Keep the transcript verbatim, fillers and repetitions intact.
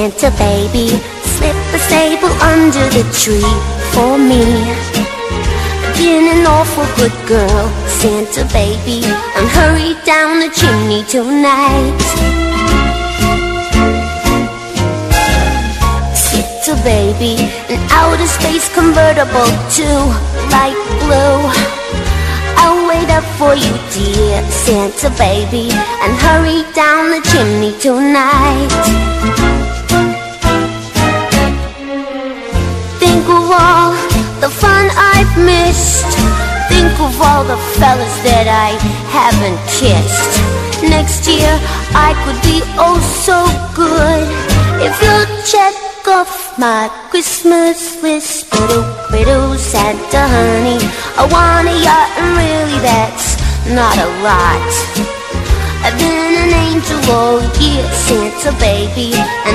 Santa baby, slip a sable under the tree for me. Been an awful good girl, Santa baby, and hurry down the chimney tonight. Santa baby, an outer space convertible to light blue. I'll wait up for you, dear Santa baby, and hurry down the chimney tonight. Think of all the fun I've missed. Think of all the fellas that I haven't kissed. Next year I could be oh so good if you'll check off my Christmas list. Biddle, biddle, Santa honey, I want a yacht, and really that's not a lot. I've been an angel all year, Santa baby, and